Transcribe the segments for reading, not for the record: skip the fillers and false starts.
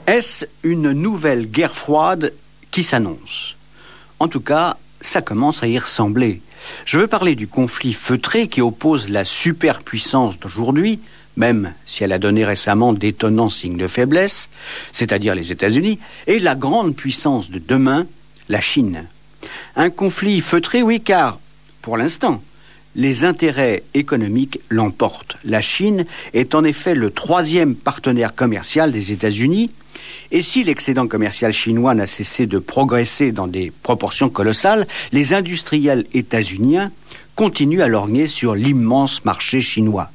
Est-ce une nouvelle guerre froide qui s'annonce? En tout cas, ça commence à y ressembler. Je veux parler du conflit feutré qui oppose la superpuissance d'aujourd'hui, même si elle a donné récemment d'étonnants signes de faiblesse, c'est-à-dire les États-Unis, et la grande puissance de demain, la Chine. Un conflit feutré, oui, car, pour l'instant, les intérêts économiques l'emportent. La Chine est en effet le 3e partenaire commercial des États-Unis, et si l'excédent commercial chinois n'a cessé de progresser dans des proportions colossales, les industriels états-uniens continuent à lorgner sur l'immense marché chinois.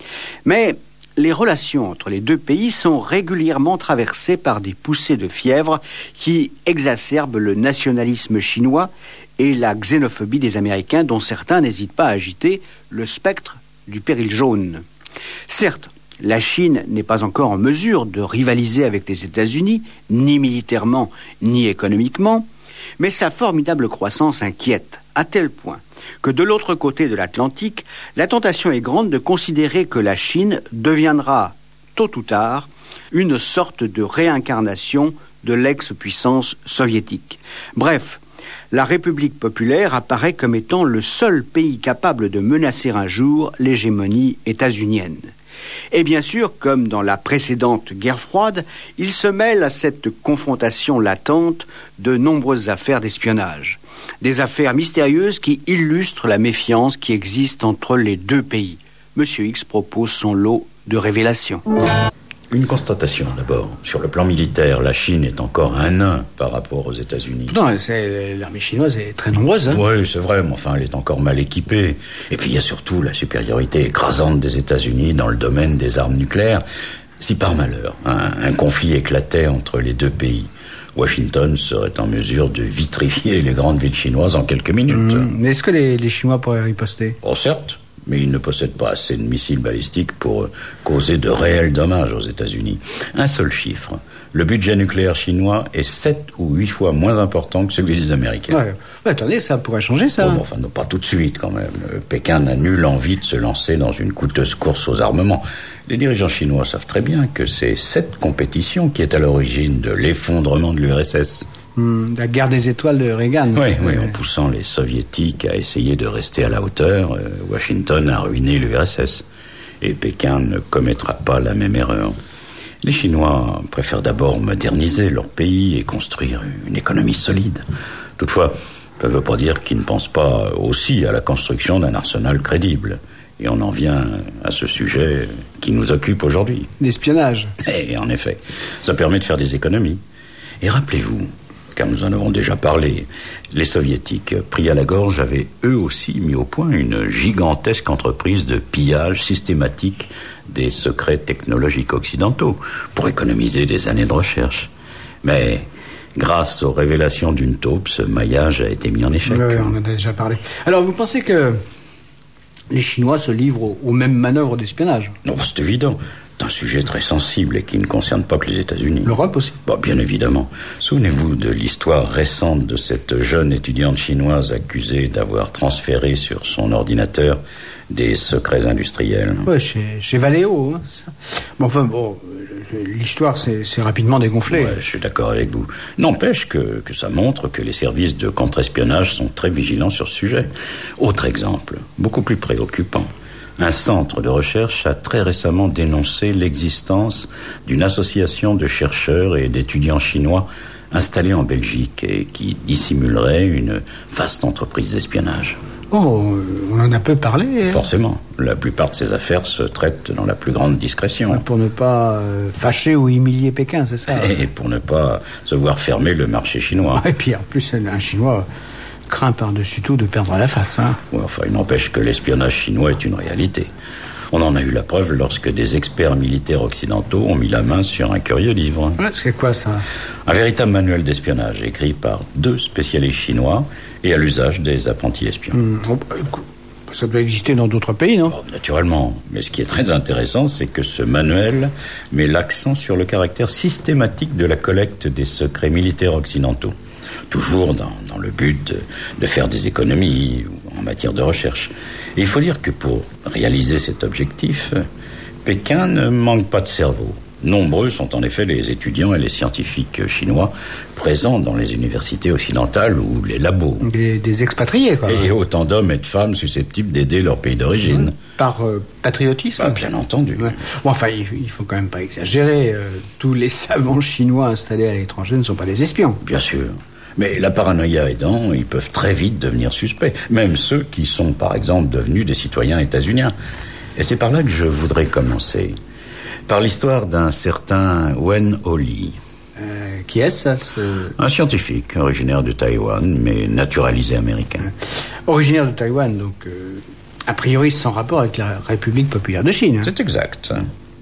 Mais les relations entre les deux pays sont régulièrement traversées par des poussées de fièvre qui exacerbent le nationalisme chinois et la xénophobie des Américains, dont certains n'hésitent pas à agiter le spectre du péril jaune. Certes, la Chine n'est pas encore en mesure de rivaliser avec les États-Unis, ni militairement, ni économiquement, mais sa formidable croissance inquiète, à tel point que de l'autre côté de l'Atlantique, la tentation est grande de considérer que la Chine deviendra, tôt ou tard, une sorte de réincarnation de l'ex-puissance soviétique. Bref, la République populaire apparaît comme étant le seul pays capable de menacer un jour l'hégémonie états-unienne. Et bien sûr, comme dans la précédente guerre froide, il se mêle à cette confrontation latente de nombreuses affaires d'espionnage. Des affaires mystérieuses qui illustrent la méfiance qui existe entre les deux pays. Monsieur X propose son lot de révélations. Une constatation d'abord. Sur le plan militaire, la Chine est encore un nain par rapport aux États-Unis. Non, l'armée chinoise est très nombreuse. Oui, c'est vrai, mais enfin, elle est encore mal équipée. Et puis il y a surtout la supériorité écrasante des États-Unis dans le domaine des armes nucléaires. Si par malheur, un conflit éclatait entre les deux pays, Washington serait en mesure de vitrifier les grandes villes chinoises en quelques minutes. Mais est-ce que les Chinois pourraient riposter? Oh, certes. Mais ils ne possèdent pas assez de missiles balistiques pour causer de réels dommages aux États-Unis. Un seul chiffre. Le budget nucléaire chinois est 7 ou 8 fois moins important que celui des Américains. Ouais, attendez, ça pourrait changer, ça. Bon, enfin, non, pas tout de suite, quand même. Pékin n'a nulle envie de se lancer dans une coûteuse course aux armements. Les dirigeants chinois savent très bien que c'est cette compétition qui est à l'origine de l'effondrement de l'URSS. La guerre des étoiles de Reagan. Oui, en poussant les soviétiques à essayer de rester à la hauteur, Washington a ruiné l'URSS. Et Pékin ne commettra pas la même erreur. Les Chinois préfèrent d'abord moderniser leur pays et construire une économie solide. Toutefois, ça ne veut pas dire qu'ils ne pensent pas aussi à la construction d'un arsenal crédible. Et on en vient à ce sujet qui nous occupe aujourd'hui. L'espionnage. Et en effet, ça permet de faire des économies. Et rappelez-vous, car nous en avons déjà parlé, les soviétiques, pris à la gorge, avaient eux aussi mis au point une gigantesque entreprise de pillage systématique des secrets technologiques occidentaux pour économiser des années de recherche. Mais grâce aux révélations d'une taupe, ce maillage a été mis en échec. Oui, on en a déjà parlé. Alors, vous pensez que les Chinois se livrent aux mêmes manœuvres d'espionnage? Non, c'est évident. C'est un sujet très sensible et qui ne concerne pas que les États-Unis. L'Europe aussi? Bien évidemment. Souvenez-vous de l'histoire récente de cette jeune étudiante chinoise accusée d'avoir transféré sur son ordinateur des secrets industriels. Oui, chez Valeo. Hein, ça. L'histoire s'est rapidement dégonflée. Ouais, je suis d'accord avec vous. N'empêche que ça montre que les services de contre-espionnage sont très vigilants sur ce sujet. Autre exemple, beaucoup plus préoccupant. Un centre de recherche a très récemment dénoncé l'existence d'une association de chercheurs et d'étudiants chinois installés en Belgique et qui dissimulerait une vaste entreprise d'espionnage. Oh, on en a peu parlé. Forcément. La plupart de ces affaires se traitent dans la plus grande discrétion. Pour ne pas fâcher ou humilier Pékin, c'est ça? Et pour ne pas se voir fermer le marché chinois. Et puis en plus, un Chinois craint par-dessus tout de perdre la face. Hein. Ouais, enfin, il n'empêche que l'espionnage chinois est une réalité. On en a eu la preuve lorsque des experts militaires occidentaux ont mis la main sur un curieux livre. Ouais, c'est quoi ça? Un véritable manuel d'espionnage écrit par 2 spécialistes chinois et à l'usage des apprentis espions. Ça doit exister dans d'autres pays, non? Naturellement. Mais ce qui est très intéressant, c'est que ce manuel met l'accent sur le caractère systématique de la collecte des secrets militaires occidentaux. Toujours dans le but de faire des économies en matière de recherche. Et il faut dire que pour réaliser cet objectif, Pékin ne manque pas de cerveau. Nombreux sont en effet les étudiants et les scientifiques chinois présents dans les universités occidentales ou les labos. Des expatriés, quoi. Et autant d'hommes et de femmes susceptibles d'aider leur pays d'origine. Par patriotisme. Bien entendu. Ouais. Bon, enfin, il faut quand même pas exagérer. Tous les savants chinois installés à l'étranger ne sont pas des espions. Bien sûr. Mais la paranoïa aidant, ils peuvent très vite devenir suspects. Même ceux qui sont, par exemple, devenus des citoyens états-uniens. Et c'est par là que je voudrais commencer. Par l'histoire d'un certain Wen Oli. Qui est-ce, ça Un scientifique, originaire de Taïwan, mais naturalisé américain. Originaire de Taïwan, donc a priori sans rapport avec la République populaire de Chine. C'est exact.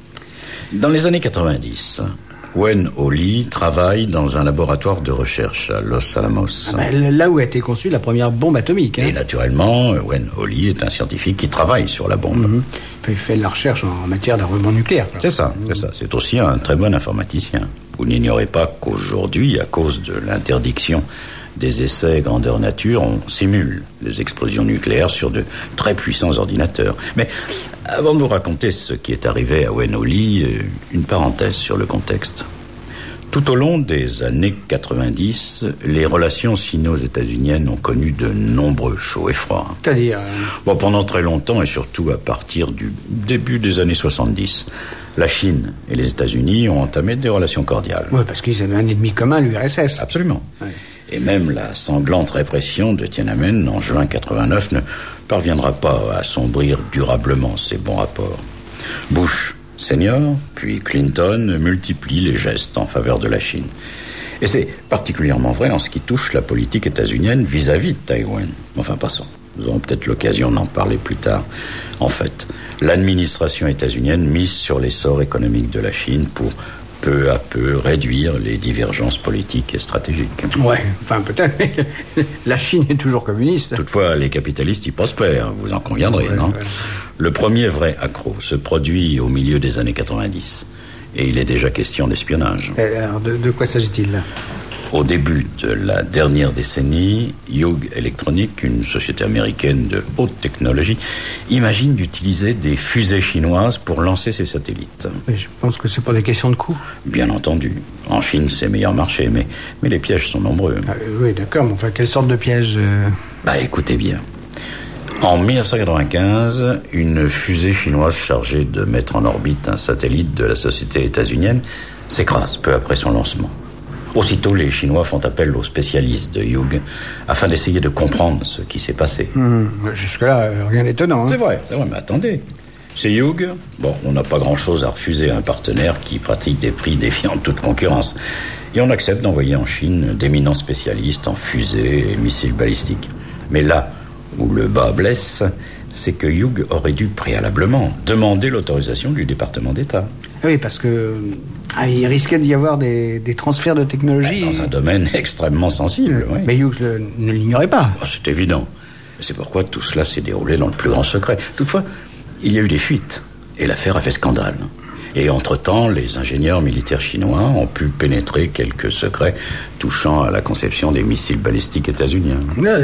Dans les années 90, Wen Oli travaille dans un laboratoire de recherche à Los Alamos. Là où a été conçue la première bombe atomique. Et naturellement, Wen Oli est un scientifique qui travaille sur la bombe. Il fait de la recherche en matière d'armement nucléaire. C'est ça. C'est aussi un très bon informaticien. Vous n'ignorez pas qu'aujourd'hui, à cause de l'interdiction des essais grandeur nature, on simule les explosions nucléaires sur de très puissants ordinateurs. Mais avant de vous raconter ce qui est arrivé à Wen Oli, une parenthèse sur le contexte. Tout au long des années 90, les relations sino-états-uniennes ont connu de nombreux chauds et froids. C'est-à-dire pendant très longtemps, et surtout à partir du début des années 70, la Chine et les États-Unis ont entamé des relations cordiales. Oui, parce qu'ils avaient un ennemi commun, l'URSS. Absolument. Ouais. Et même la sanglante répression de Tiananmen en juin 89 ne parviendra pas à assombrir durablement ces bons rapports. Bush senior, puis Clinton multiplient les gestes en faveur de la Chine. Et c'est particulièrement vrai en ce qui touche la politique états-unienne vis-à-vis de Taïwan. Enfin, passons. Nous aurons peut-être l'occasion d'en parler plus tard. En fait, l'administration états-unienne mise sur l'essor économique de la Chine pour peu à peu réduire les divergences politiques et stratégiques. Ouais, enfin peut-être, mais la Chine est toujours communiste. Toutefois, les capitalistes y prospèrent, vous en conviendrez, non ? Le premier vrai accroc se produit au milieu des années 90, et il est déjà question d'espionnage. Alors, de quoi s'agit-il là ? Au début de la dernière décennie, Hughes Electronic, une société américaine de haute technologie, imagine d'utiliser des fusées chinoises pour lancer ses satellites. Mais je pense que c'est pour des questions de coût. Bien entendu. En Chine, c'est meilleur marché, mais les pièges sont nombreux. Oui, d'accord, mais enfin, quelle sorte de piège Écoutez bien. En 1995, une fusée chinoise chargée de mettre en orbite un satellite de la société états-unienne s'écrase peu après son lancement. Aussitôt, les Chinois font appel aux spécialistes de Hughes afin d'essayer de comprendre ce qui s'est passé. Jusque-là, rien d'étonnant. C'est vrai, mais attendez. C'est Hughes. On n'a pas grand-chose à refuser à un partenaire qui pratique des prix défiant toute concurrence. Et on accepte d'envoyer en Chine d'éminents spécialistes en fusées et missiles balistiques. Mais là où le bas blesse, c'est que Hughes aurait dû préalablement demander l'autorisation du département d'État. Oui, parce que il risquait d'y avoir des transferts de technologie. Dans un domaine extrêmement sensible, oui. Mais Hughes ne l'ignorait pas. C'est évident. C'est pourquoi tout cela s'est déroulé dans le plus grand secret. Toutefois, il y a eu des fuites, et l'affaire a fait scandale. Et entre-temps, les ingénieurs militaires chinois ont pu pénétrer quelques secrets touchant à la conception des missiles balistiques états-uniens.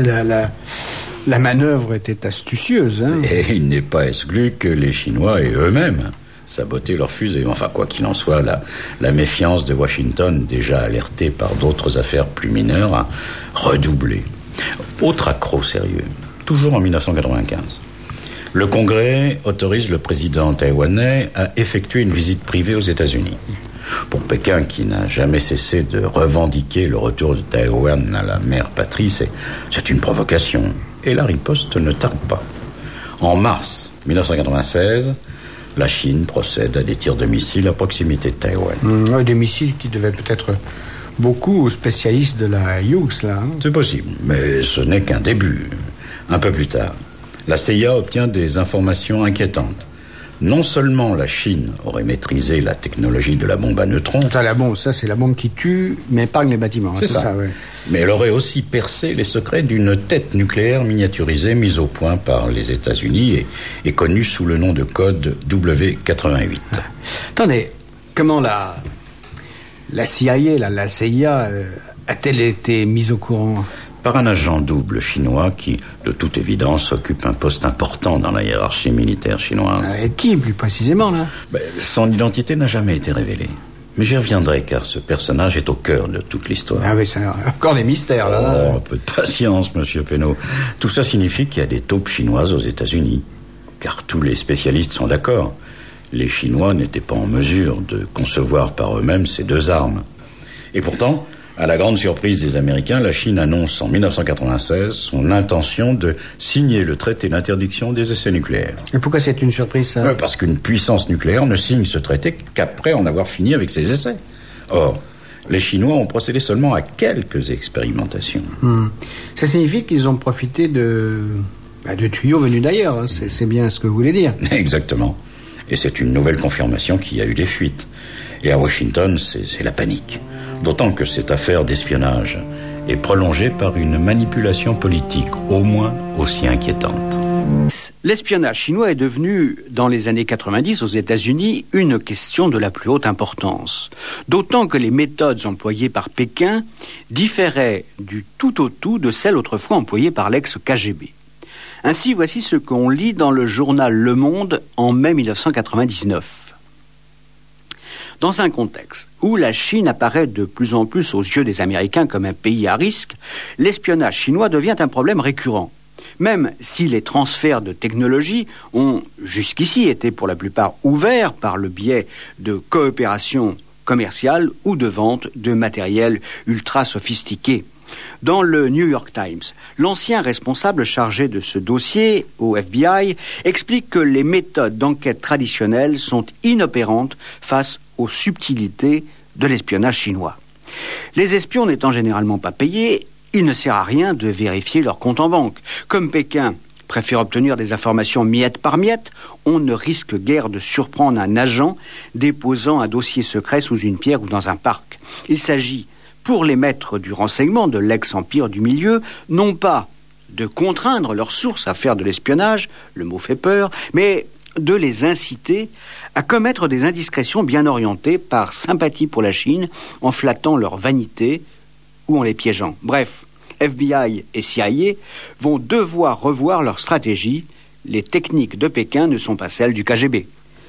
La manœuvre était astucieuse. Et il n'est pas exclu que les Chinois aient eux-mêmes saboté leurs fusées. Enfin, quoi qu'il en soit, la méfiance de Washington, déjà alertée par d'autres affaires plus mineures, a redoublé. Autre accroc sérieux, toujours en 1995. Le Congrès autorise le président taïwanais à effectuer une visite privée aux États-Unis. Pour Pékin, qui n'a jamais cessé de revendiquer le retour de Taïwan à la mère patrie, c'est une provocation. Et la riposte ne tarde pas. En mars 1996, la Chine procède à des tirs de missiles à proximité de Taïwan. Des missiles qui devaient peut-être beaucoup aux spécialistes de la Hughes, là. C'est possible, mais ce n'est qu'un début. Un peu plus tard, la CIA obtient des informations inquiétantes. Non seulement la Chine aurait maîtrisé la technologie de la bombe à neutrons... La bombe, ça c'est la bombe qui tue, mais épargne les bâtiments. C'est ça. Ouais. Mais elle aurait aussi percé les secrets d'une tête nucléaire miniaturisée mise au point par les États-Unis et connue sous le nom de code W88. Attendez, comment la CIA, la CIA a-t-elle été mise au courant ? par un agent double chinois qui, de toute évidence, occupe un poste important dans la hiérarchie militaire chinoise. Et qui, plus précisément, là? Son identité n'a jamais été révélée. Mais j'y reviendrai, car ce personnage est au cœur de toute l'histoire. Ah oui, c'est encore des mystères, là. Oh, un peu de patience, monsieur Penaud. Tout ça signifie qu'il y a des taupes chinoises aux États-Unis. Car tous les spécialistes sont d'accord. Les Chinois n'étaient pas en mesure de concevoir par eux-mêmes ces deux armes. Et pourtant, à la grande surprise des Américains, la Chine annonce en 1996 son intention de signer le traité d'interdiction des essais nucléaires. Et pourquoi c'est une surprise, ça? Parce qu'une puissance nucléaire ne signe ce traité qu'après en avoir fini avec ses essais. Or, les Chinois ont procédé seulement à quelques expérimentations. Ça signifie qu'ils ont profité de tuyaux venus d'ailleurs, hein. C'est bien ce que vous voulez dire. Exactement. Et c'est une nouvelle confirmation qu'il y a eu des fuites. Et à Washington, c'est la panique. D'autant que cette affaire d'espionnage est prolongée par une manipulation politique au moins aussi inquiétante. L'espionnage chinois est devenu, dans les années 90 aux États-Unis, une question de la plus haute importance. D'autant que les méthodes employées par Pékin différaient du tout au tout de celles autrefois employées par l'ex-KGB. Ainsi, voici ce qu'on lit dans le journal Le Monde en mai 1999. Dans un contexte où la Chine apparaît de plus en plus aux yeux des Américains comme un pays à risque, l'espionnage chinois devient un problème récurrent. Même si les transferts de technologie ont jusqu'ici été pour la plupart ouverts par le biais de coopération commerciale ou de vente de matériel ultra sophistiqué. Dans le New York Times, l'ancien responsable chargé de ce dossier au FBI explique que les méthodes d'enquête traditionnelles sont inopérantes face aux subtilités de l'espionnage chinois. Les espions n'étant généralement pas payés, il ne sert à rien de vérifier leur compte en banque. Comme Pékin préfère obtenir des informations miette par miette, on ne risque guère de surprendre un agent déposant un dossier secret sous une pierre ou dans un parc. Il s'agit, pour les maîtres du renseignement de l'ex-empire du milieu, non pas de contraindre leurs sources à faire de l'espionnage, le mot fait peur, mais de les inciter à commettre des indiscrétions bien orientées par sympathie pour la Chine, en flattant leur vanité ou en les piégeant. Bref, FBI et CIA vont devoir revoir leur stratégie. Les techniques de Pékin ne sont pas celles du KGB.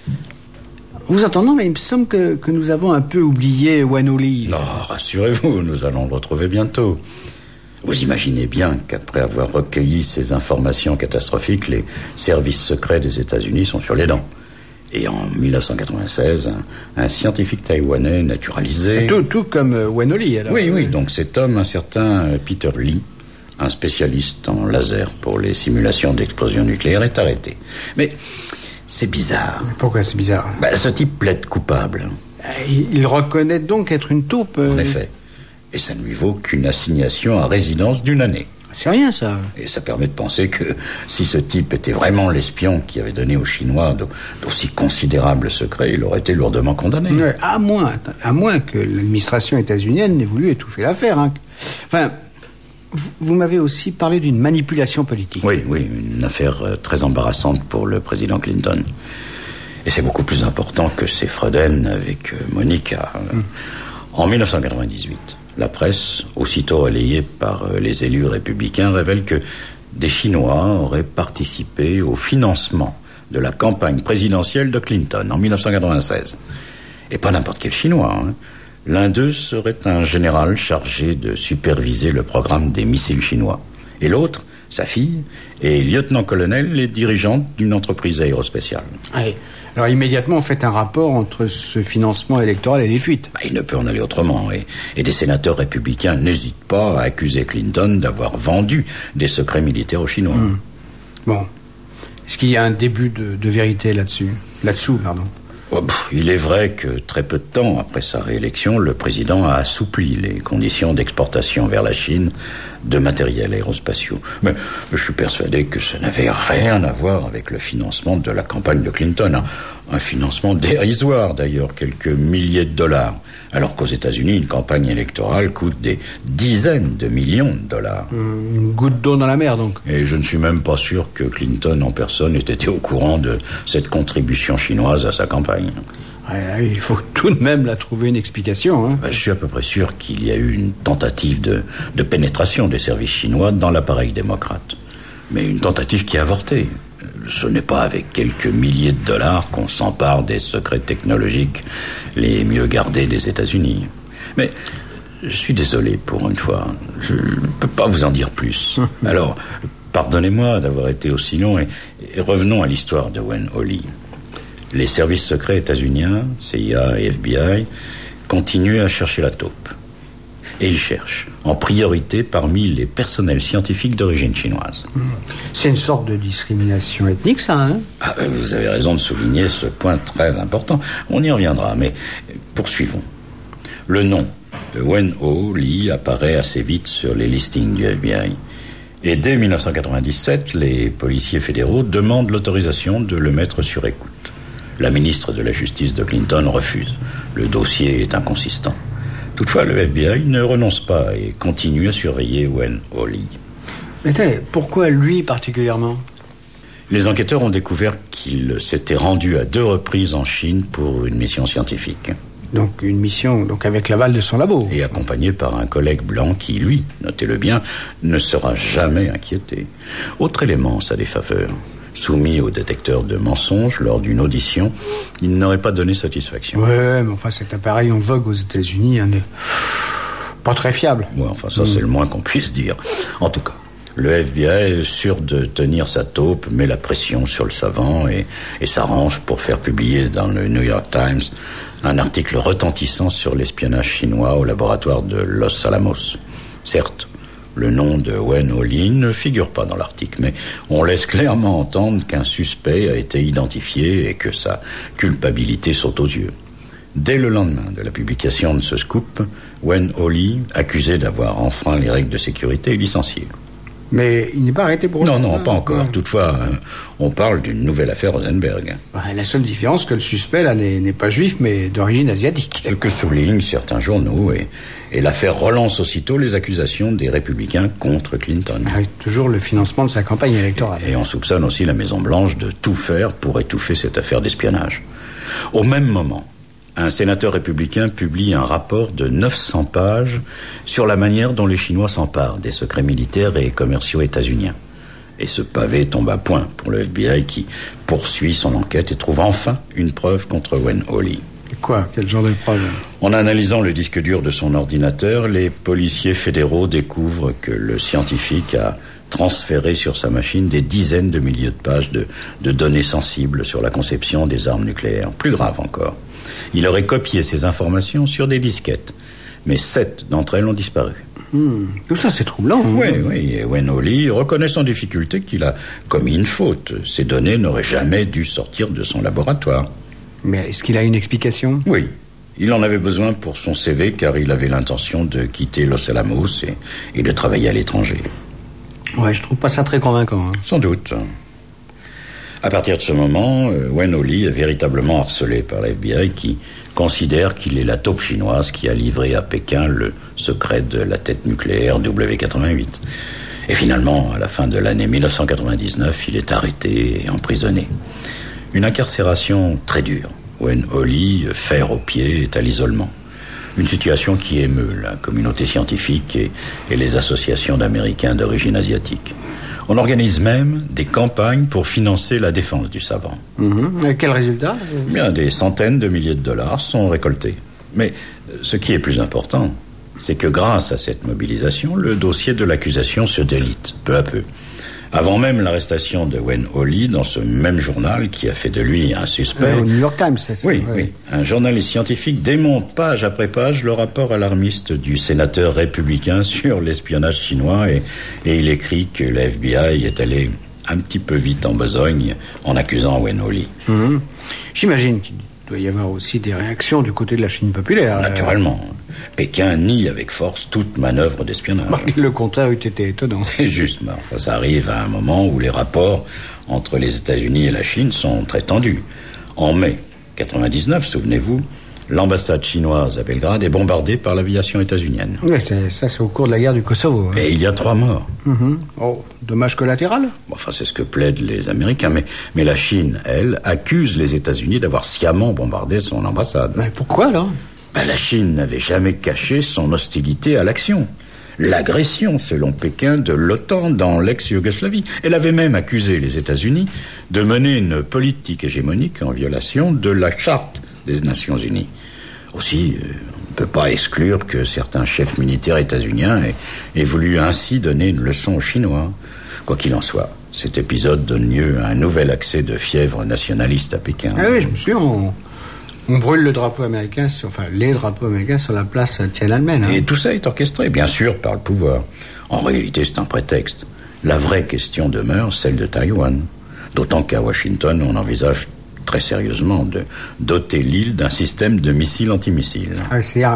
Vous entendez, mais il me semble que nous avons un peu oublié Wanoli. Non, rassurez-vous, nous allons le retrouver bientôt. Vous imaginez bien qu'après avoir recueilli ces informations catastrophiques, les services secrets des États-Unis sont sur les dents. Et en 1996, un scientifique taïwanais naturalisé... Tout comme Wanoli, alors. Oui, donc cet homme, un certain Peter Lee, un spécialiste en laser pour les simulations d'explosion nucléaire, est arrêté. Mais c'est bizarre. Mais pourquoi c'est bizarre? Ce type plaide coupable. Il reconnaît donc être une taupe. En effet. Et ça ne lui vaut qu'une assignation à résidence d'1 année. C'est rien, ça. Et ça permet de penser que si ce type était vraiment l'espion qui avait donné aux Chinois d'aussi considérables secrets, il aurait été lourdement condamné. Ouais, à moins que l'administration états-unienne n'ait voulu étouffer l'affaire. Hein. Enfin, vous m'avez aussi parlé d'une manipulation politique. Oui, une affaire très embarrassante pour le président Clinton. Et c'est beaucoup plus important que ces Freuden avec Monica. En 1998, la presse, aussitôt relayée par les élus républicains, révèle que des Chinois auraient participé au financement de la campagne présidentielle de Clinton en 1996. Et pas n'importe quel Chinois, hein. L'un d'eux serait un général chargé de superviser le programme des missiles chinois. Et l'autre, sa fille, est lieutenant-colonel et dirigeante d'une entreprise aérospatiale. Allez. Alors immédiatement, on fait un rapport entre ce financement électoral et les fuites. Il ne peut en aller autrement. Et des sénateurs républicains n'hésitent pas à accuser Clinton d'avoir vendu des secrets militaires aux Chinois. Bon. Est-ce qu'il y a un début de vérité là-dessous, pardon. Il est vrai que très peu de temps après sa réélection, le président a assoupli les conditions d'exportation vers la Chine de matériel aérospatiaux. Mais je suis persuadé que ça n'avait rien à voir avec le financement de la campagne de Clinton. Un financement dérisoire d'ailleurs, quelques milliers de dollars. Alors qu'aux États-Unis, une campagne électorale coûte des dizaines de millions de dollars. Une goutte d'eau dans la mer, donc. Et je ne suis même pas sûr que Clinton en personne ait été au courant de cette contribution chinoise à sa campagne. Ouais, il faut tout de même la trouver une explication. Hein. Je suis à peu près sûr qu'il y a eu une tentative de pénétration des services chinois dans l'appareil démocrate. Mais une tentative qui a avorté. Ce n'est pas avec quelques milliers de dollars qu'on s'empare des secrets technologiques les mieux gardés des États-Unis. Mais je suis désolé pour une fois. Je ne peux pas vous en dire plus. Alors, pardonnez-moi d'avoir été aussi long et revenons à l'histoire de Wen Ho-lee. Les services secrets états-uniens, CIA et FBI, continuent à chercher la taupe. Et ils cherchent, en priorité, parmi les personnels scientifiques d'origine chinoise. C'est une sorte de discrimination ethnique, ça, hein? Vous avez raison de souligner ce point très important. On y reviendra, mais poursuivons. Le nom de Wen Ho-lee apparaît assez vite sur les listings du FBI. Et dès 1997, les policiers fédéraux demandent l'autorisation de le mettre sur écoute. La ministre de la Justice de Clinton refuse. Le dossier est inconsistant. Toutefois, le FBI ne renonce pas et continue à surveiller Wen Ho-lee. Mais pourquoi lui particulièrement? Les enquêteurs ont découvert qu'il s'était rendu à 2 reprises en Chine pour une mission scientifique. Donc une mission avec l'aval de son labo. Et accompagné par un collègue blanc qui, lui, notez-le bien, ne sera jamais inquiété. Autre élément en sa défaveur. Soumis au détecteur de mensonges lors d'une audition, il n'aurait pas donné satisfaction. Ouais, mais enfin cet appareil en vogue aux États-Unis n'est pas très fiable. Ouais, enfin ça c'est le moins qu'on puisse dire. En tout cas, le FBI, sûr de tenir sa taupe, met la pression sur le savant et s'arrange pour faire publier dans le New York Times un article retentissant sur l'espionnage chinois au laboratoire de Los Alamos. Certes, le nom de Wen Ho-lee ne figure pas dans l'article, mais on laisse clairement entendre qu'un suspect a été identifié et que sa culpabilité saute aux yeux. Dès le lendemain de la publication de ce scoop, Wen Ho-lee, accusé d'avoir enfreint les règles de sécurité, est licencié. Mais il n'est pas arrêté pour autant. Non, pas encore. Toutefois, on parle d'une nouvelle affaire Rosenberg. La seule différence, c'est que le suspect, là, n'est pas juif, mais d'origine asiatique. Ce que soulignent certains journaux, et l'affaire relance aussitôt les accusations des républicains contre Clinton. Avec toujours le financement de sa campagne électorale. Et on soupçonne aussi la Maison-Blanche de tout faire pour étouffer cette affaire d'espionnage. Au même moment, un sénateur républicain publie un rapport de 900 pages sur la manière dont les Chinois s'emparent des secrets militaires et commerciaux états-uniens. Et ce pavé tombe à point pour le FBI qui poursuit son enquête et trouve enfin une preuve contre Wen Ho-lee. Quoi? Quel genre de preuve? En analysant le disque dur de son ordinateur, les policiers fédéraux découvrent que le scientifique a transféré sur sa machine des dizaines de milliers de pages de données sensibles sur la conception des armes nucléaires. Plus grave encore, il aurait copié ces informations sur des disquettes, mais 7 d'entre elles ont disparu. Tout ça, c'est troublant. Oui, et Wen Ho-lee reconnaît sans difficulté qu'il a commis une faute. Ces données n'auraient jamais dû sortir de son laboratoire. Mais est-ce qu'il a une explication? Oui. Il en avait besoin pour son CV car il avait l'intention de quitter Los Alamos et de travailler à l'étranger. Ouais, je trouve pas ça très convaincant. Sans doute. À partir de ce moment, Wen Ho-lee est véritablement harcelé par la FBI qui considère qu'il est la taupe chinoise qui a livré à Pékin le secret de la tête nucléaire W88. Et finalement, à la fin de l'année 1999, il est arrêté et emprisonné. Une incarcération très dure. Wen Ho-lee, fer aux pieds, est à l'isolement. Une situation qui émeut la communauté scientifique et les associations d'Américains d'origine asiatique. On organise même des campagnes pour financer la défense du savant. Quel résultat? Bien, des centaines de milliers de dollars sont récoltés. Mais ce qui est plus important, c'est que grâce à cette mobilisation, le dossier de l'accusation se délite peu à peu. Avant même l'arrestation de Wen Ho-lee, dans ce même journal qui a fait de lui un suspect... Au New York Times, c'est ça? Oui. Un journaliste scientifique démonte page après page le rapport alarmiste du sénateur républicain sur l'espionnage chinois et il écrit que la FBI est allée un petit peu vite en besogne en accusant Wen Ho-lee. J'imagine qu'il doit y avoir aussi des réactions du côté de la Chine populaire. Naturellement. Pékin nie avec force toute manœuvre d'espionnage. Le contraire eût été étonnant. C'est juste, mais enfin, ça arrive à un moment où les rapports entre les États-Unis et la Chine sont très tendus. En mai 1999, souvenez-vous, L'ambassade chinoise à Belgrade est bombardée par l'aviation états-unienne. Ouais, c'est au cours de la guerre du Kosovo. Et il y a 3 morts. Oh, dommage collatéral. Enfin, c'est ce que plaident les Américains. Mais la Chine, elle, accuse les États-Unis d'avoir sciemment bombardé son ambassade. Mais pourquoi, alors ? La Chine n'avait jamais caché son hostilité à l'action. L'agression, selon Pékin, de l'OTAN dans l'ex-Yougoslavie. Elle avait même accusé les États-Unis de mener une politique hégémonique en violation de la Charte des Nations Unies. Aussi, on ne peut pas exclure que certains chefs militaires états-uniens aient voulu ainsi donner une leçon aux Chinois. Quoi qu'il en soit, cet épisode donne lieu à un nouvel accès de fièvre nationaliste à Pékin. Ah oui, je me souviens, on brûle le drapeau américain, les drapeaux américains sur la place Tiananmen. Et tout ça est orchestré, bien sûr, par le pouvoir. En réalité, c'est un prétexte. La vraie question demeure celle de Taïwan. D'autant qu'à Washington, on envisage très sérieusement de doter l'île d'un système de missiles antimissiles. Ah, c'est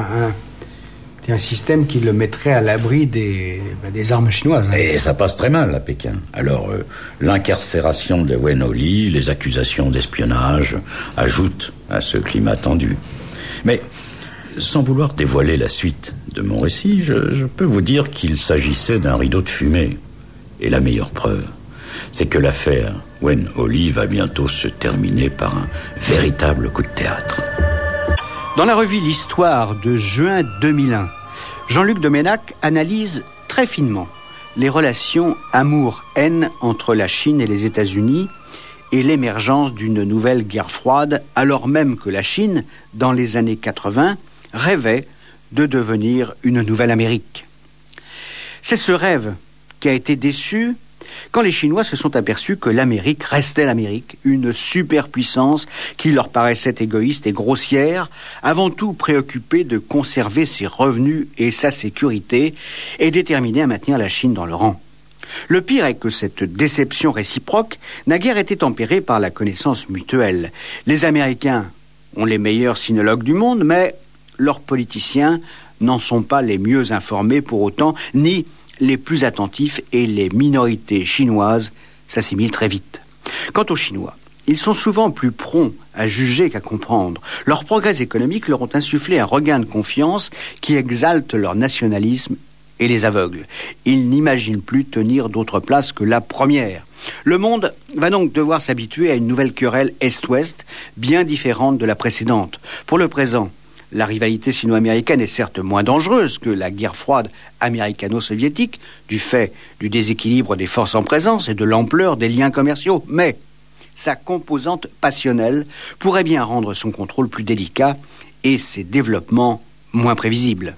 un système qui le mettrait à l'abri des armes chinoises. Et ça passe très mal à Pékin. Alors, l'incarcération de Wen Oli, les accusations d'espionnage ajoutent à ce climat tendu. Mais, sans vouloir dévoiler la suite de mon récit, je peux vous dire qu'il s'agissait d'un rideau de fumée. Et la meilleure preuve, c'est que l'affaire Wen Oli va bientôt se terminer par un véritable coup de théâtre. Dans la revue L'Histoire de juin 2001, Jean-Luc Doménac analyse très finement les relations amour-haine entre la Chine et les États-Unis et l'émergence d'une nouvelle guerre froide, alors même que la Chine, dans les années 80, rêvait de devenir une nouvelle Amérique. C'est ce rêve qui a été déçu quand les Chinois se sont aperçus que l'Amérique restait l'Amérique, une superpuissance qui leur paraissait égoïste et grossière, avant tout préoccupée de conserver ses revenus et sa sécurité, et déterminée à maintenir la Chine dans le rang. Le pire est que cette déception réciproque n'a guère été tempérée par la connaissance mutuelle. Les Américains ont les meilleurs sinologues du monde, mais leurs politiciens n'en sont pas les mieux informés pour autant, ni les plus attentifs, et les minorités chinoises s'assimilent très vite. Quant aux Chinois, ils sont souvent plus prompts à juger qu'à comprendre. Leurs progrès économiques leur ont insufflé un regain de confiance qui exalte leur nationalisme et les aveugle. Ils n'imaginent plus tenir d'autre place que la première. Le monde va donc devoir s'habituer à une nouvelle querelle Est-Ouest, bien différente de la précédente. Pour le présent, la rivalité sino-américaine est certes moins dangereuse que la guerre froide américano-soviétique, du fait du déséquilibre des forces en présence et de l'ampleur des liens commerciaux, mais sa composante passionnelle pourrait bien rendre son contrôle plus délicat et ses développements moins prévisibles.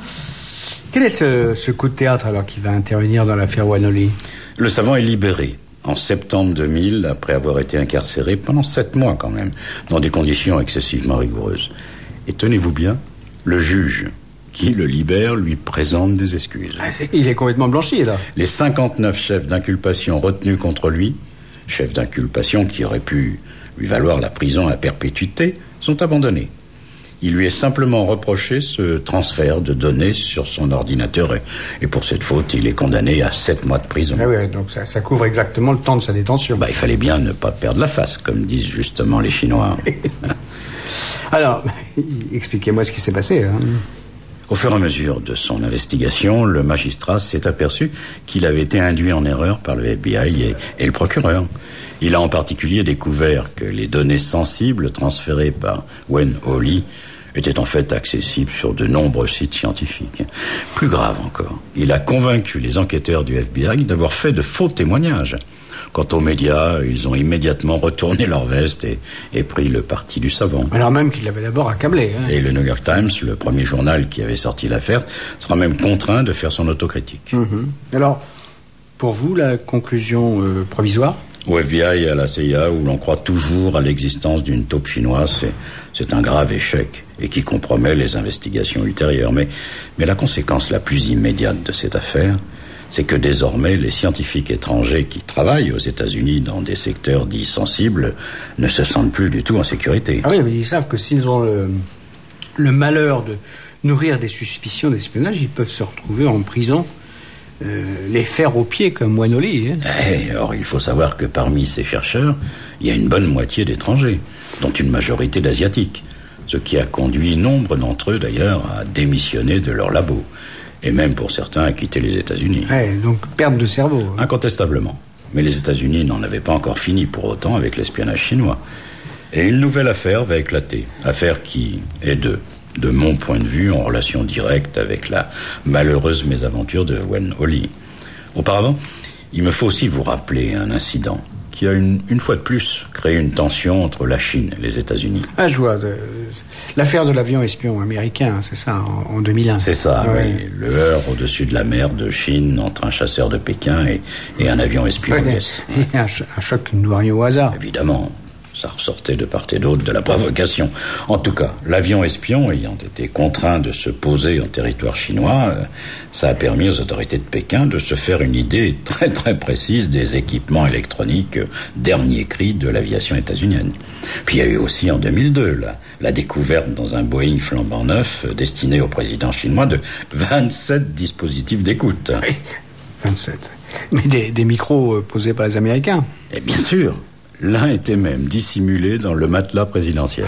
Quel est ce coup de théâtre alors qui va intervenir dans l'affaire Wen Oli ? Le savant est libéré en septembre 2000, après avoir été incarcéré pendant 7 mois quand même, dans des conditions excessivement rigoureuses. Et tenez-vous bien, le juge qui le libère lui présente des excuses. Il est complètement blanchi, là. Les 59 chefs d'inculpation retenus contre lui, chefs d'inculpation qui auraient pu lui valoir la prison à perpétuité, sont abandonnés. Il lui est simplement reproché ce transfert de données sur son ordinateur et pour cette faute, il est condamné à 7 mois de prison. Ah oui, donc ça couvre exactement le temps de sa détention. Il fallait bien ne pas perdre la face, comme disent justement les Chinois. Alors, expliquez-moi ce qui s'est passé. Au fur et à mesure de son investigation, le magistrat s'est aperçu qu'il avait été induit en erreur par le FBI et le procureur. Il a en particulier découvert que les données sensibles transférées par Wen Oli étaient en fait accessibles sur de nombreux sites scientifiques. Plus grave encore, il a convaincu les enquêteurs du FBI d'avoir fait de faux témoignages. Quant aux médias, ils ont immédiatement retourné leur veste et pris le parti du savant. Alors même qu'il l'avait d'abord accablé. Et le New York Times, le premier journal qui avait sorti l'affaire, sera même contraint de faire son autocritique. Alors, pour vous, la conclusion provisoire ? Au FBI et à la CIA, où l'on croit toujours à l'existence d'une taupe chinoise, c'est un grave échec et qui compromet les investigations ultérieures. Mais la conséquence la plus immédiate de cette affaire, c'est que désormais, les scientifiques étrangers qui travaillent aux États-Unis dans des secteurs dits sensibles ne se sentent plus du tout en sécurité. Ah oui, mais ils savent que s'ils ont le malheur de nourrir des suspicions d'espionnage, ils peuvent se retrouver en prison, les fers aux pieds comme Wen Oli. Or, il faut savoir que parmi ces chercheurs, il y a une bonne moitié d'étrangers, dont une majorité d'asiatiques. ce qui a conduit nombre d'entre eux d'ailleurs à démissionner de leur labo, et même pour certains à quitter les États-Unis. Ouais, donc perte de cerveau. Incontestablement. Mais les États-Unis n'en avaient pas encore fini pour autant avec l'espionnage chinois. Et une nouvelle affaire va éclater, affaire qui est de mon point de vue, en relation directe avec la malheureuse mésaventure de Wen Ho-lee. Auparavant, il me faut aussi vous rappeler un incident qui a une fois de plus créé une tension entre la Chine et les États-Unis. Ah, je vois. L'affaire de l'avion espion américain, c'est ça, en 2001. C'est ça, oui. Le heurt au-dessus de la mer de Chine entre un chasseur de Pékin et un avion espion US. Et un choc qui ne doit rien au hasard. Évidemment. Ça ressortait de part et d'autre de la provocation. En tout cas, l'avion espion ayant été contraint de se poser en territoire chinois, ça a permis aux autorités de Pékin de se faire une idée très très précise des équipements électroniques dernier cri de l'aviation états-unienne. Puis il y a eu aussi en 2002 la découverte dans un Boeing flambant neuf destiné au président chinois de 27 dispositifs d'écoute. Oui, 27. Mais des micros posés par les Américains. Et bien sûr. L'un était même dissimulé dans le matelas présidentiel.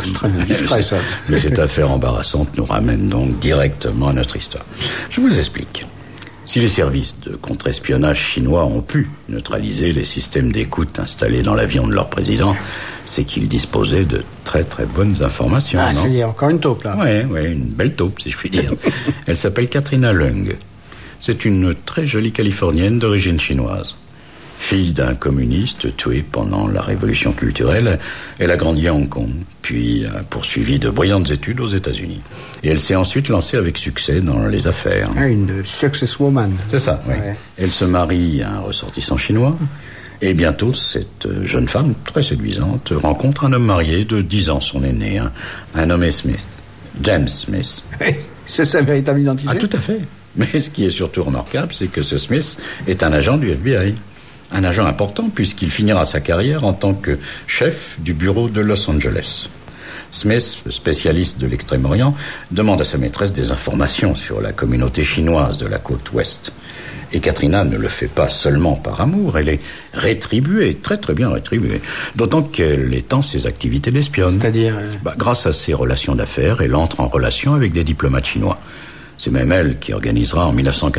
Mais cette affaire embarrassante nous ramène donc directement à notre histoire. Je vous explique. Si les services de contre-espionnage chinois ont pu neutraliser les systèmes d'écoute installés dans l'avion de leur président, c'est qu'ils disposaient de très très bonnes informations. Ah, c'est encore une taupe, là. Oui, une belle taupe, si je puis dire. Elle s'appelle Katrina Leung. C'est une très jolie Californienne d'origine chinoise. Fille d'un communiste tué pendant la révolution culturelle, elle a grandi à Hong Kong, puis a poursuivi de brillantes études aux États-Unis. Et elle s'est ensuite lancée avec succès dans les affaires. Ah, une successwoman. C'est ça, oui. Ouais. Elle se marie à un ressortissant chinois, et bientôt, cette jeune femme, très séduisante, rencontre un homme marié de 10 ans, son aîné, un nommé Smith, James Smith. C'est sa véritable identité? Ah, tout à fait. Mais ce qui est surtout remarquable, c'est que ce Smith est un agent du FBI. Un agent important puisqu'il finira sa carrière en tant que chef du bureau de Los Angeles. Smith, spécialiste de l'Extrême-Orient, demande à sa maîtresse des informations sur la communauté chinoise de la côte ouest. Et Katrina ne le fait pas seulement par amour, elle est rétribuée, très très bien rétribuée, d'autant qu'elle étend ses activités d'espionne. C'est-à-dire grâce à ses relations d'affaires, elle entre en relation avec des diplomates chinois. C'est même elle qui organisera en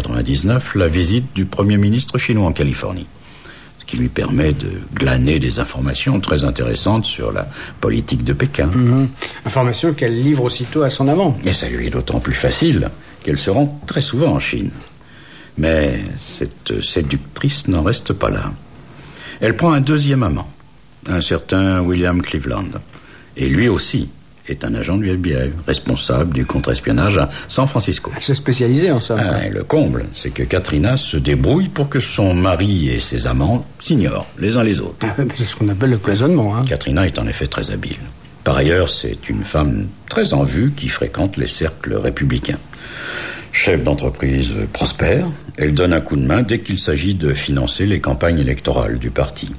1999 la visite du Premier ministre chinois en Californie, qui lui permet de glaner des informations très intéressantes sur la politique de Pékin. Informations qu'elle livre aussitôt à son amant. Et ça lui est d'autant plus facile qu'elle se rend très souvent en Chine. Mais cette séductrice n'en reste pas là. Elle prend un deuxième amant, un certain William Cleveland. Et lui aussi est un agent du FBI, responsable du contre-espionnage à San Francisco. Elle s'est spécialisée en somme. Le comble, c'est que Katrina se débrouille pour que son mari et ses amants s'ignorent les uns les autres. C'est ce qu'on appelle le cloisonnement. Katrina est en effet très habile. Par ailleurs, c'est une femme très en vue qui fréquente les cercles républicains. Chef d'entreprise prospère, elle donne un coup de main dès qu'il s'agit de financer les campagnes électorales du parti.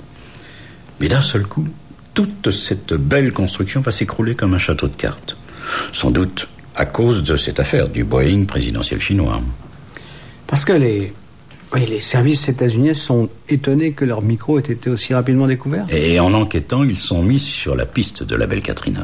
Mais d'un seul coup, toute cette belle construction va s'écrouler comme un château de cartes. Sans doute à cause de cette affaire du Boeing présidentiel chinois. Parce que les services états-uniens sont étonnés que leur micro ait été aussi rapidement découvert. Et en enquêtant, ils sont mis sur la piste de la belle Katrina.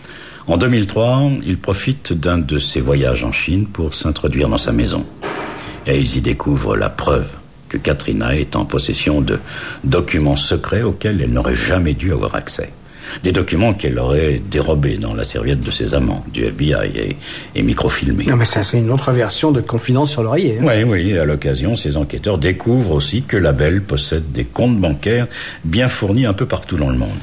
En 2003, ils profitent d'un de ses voyages en Chine pour s'introduire dans sa maison. Et ils y découvrent la preuve que Katrina est en possession de documents secrets auxquels elle n'aurait jamais dû avoir accès. Des documents qu'elle aurait dérobés dans la serviette de ses amants, du FBI, et microfilmés. Non, mais ça, c'est une autre version de Confidence sur l'oreiller. Oui, et à l'occasion, ces enquêteurs découvrent aussi que la belle possède des comptes bancaires bien fournis un peu partout dans le monde.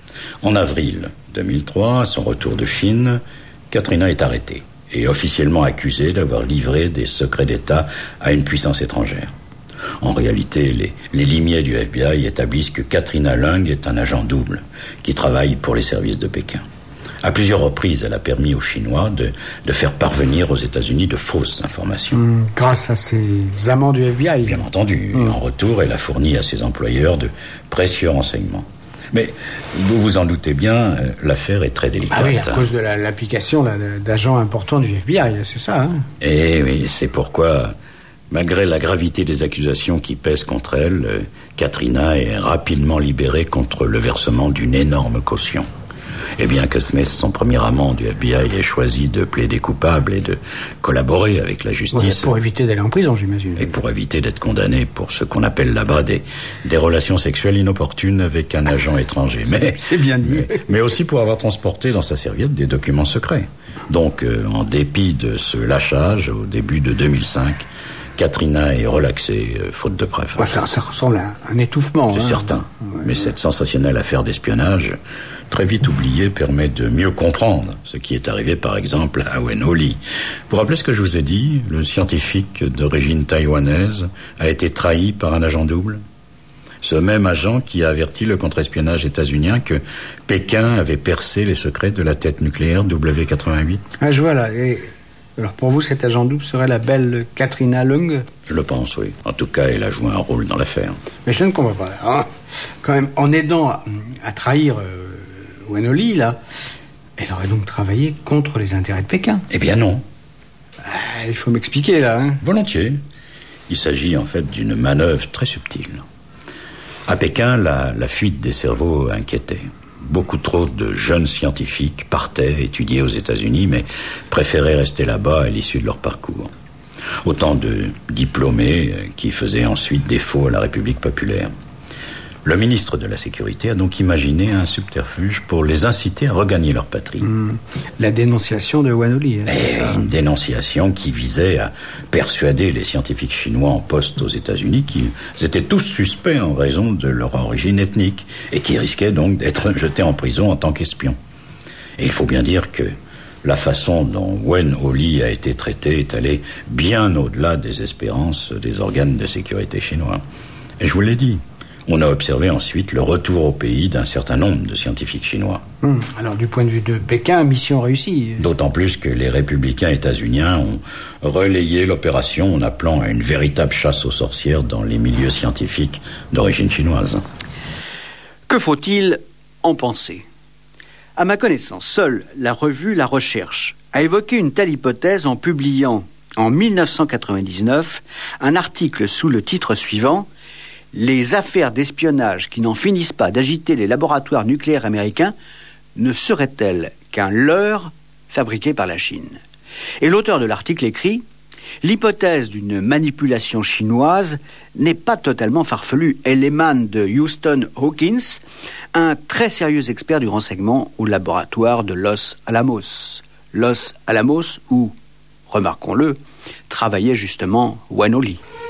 En avril 2003, à son retour de Chine, Katrina est arrêtée et officiellement accusée d'avoir livré des secrets d'État à une puissance étrangère. En réalité, les limiers du FBI établissent que Katrina Leung est un agent double qui travaille pour les services de Pékin. À plusieurs reprises, elle a permis aux Chinois de faire parvenir aux États-Unis de fausses informations. Grâce à ses amants du FBI. Bien entendu. Et en retour, elle a fourni à ses employeurs de précieux renseignements. Mais vous vous en doutez bien, l'affaire est très délicate. Ah oui, à cause de l'application d'agents importants du FBI, c'est ça, hein? Eh oui, c'est pourquoi, malgré la gravité des accusations qui pèsent contre elle, Katrina est rapidement libérée contre le versement d'une énorme caution. Et bien que Smith, son premier amant du FBI, ait choisi de plaider coupable et de collaborer avec la justice... pour éviter d'aller en prison, j'imagine. Et pour éviter d'être condamné pour ce qu'on appelle là-bas des relations sexuelles inopportunes avec un agent étranger. Mais, c'est bien dit. Mais aussi pour avoir transporté dans sa serviette des documents secrets. Donc, en dépit de ce lâchage, au début de 2005... Katrina est relaxée, faute de preuves. Ça ressemble à un étouffement. C'est certain. Ouais. Mais cette sensationnelle affaire d'espionnage, très vite oubliée, permet de mieux comprendre ce qui est arrivé, par exemple, à Wen Ho Lee. Vous vous rappelez ce que je vous ai dit? Le scientifique d'origine taïwanaise a été trahi par un agent double. Ce même agent qui a averti le contre-espionnage états-unien que Pékin avait percé les secrets de la tête nucléaire W-88. Ah, je vois là. Alors pour vous, cet agent double serait la belle Katrina Leung? Je le pense, oui. En tout cas, elle a joué un rôle dans l'affaire. Mais je ne comprends pas. Hein, quand même, en aidant à trahir Wen Ho Lee, là, elle aurait donc travaillé contre les intérêts de Pékin? Eh bien non. Il faut m'expliquer, là. Hein. Volontiers. Il s'agit en fait d'une manœuvre très subtile. À Pékin, la fuite des cerveaux inquiétait. Beaucoup trop de jeunes scientifiques partaient étudier aux États-Unis, mais préféraient rester là-bas à l'issue de leur parcours. Autant de diplômés qui faisaient ensuite défaut à la République populaire. Le ministre de la Sécurité a donc imaginé un subterfuge pour les inciter à regagner leur patrie. La dénonciation de Wen Ho Lee. Une dénonciation qui visait à persuader les scientifiques chinois en poste aux États-Unis qu'ils étaient tous suspects en raison de leur origine ethnique et qui risquaient donc d'être jetés en prison en tant qu'espions. Et il faut bien dire que la façon dont Wen Ho Lee a été traité est allée bien au-delà des espérances des organes de sécurité chinois. Et je vous l'ai dit, on a observé ensuite le retour au pays d'un certain nombre de scientifiques chinois. Alors du point de vue de Pékin, mission réussie. D'autant plus que les républicains états-uniens ont relayé l'opération en appelant à une véritable chasse aux sorcières dans les milieux scientifiques d'origine chinoise. Que faut-il en penser? À ma connaissance, seule la revue La Recherche a évoqué une telle hypothèse en publiant en 1999 un article sous le titre suivant: les affaires d'espionnage qui n'en finissent pas d'agiter les laboratoires nucléaires américains ne seraient-elles qu'un leurre fabriqué par la Chine? Et l'auteur de l'article écrit: l'hypothèse d'une manipulation chinoise n'est pas totalement farfelue. Elle émane de Houston Hawkins, un très sérieux expert du renseignement au laboratoire de Los Alamos. Los Alamos où, remarquons-le, travaillait justement Wen Ho Lee.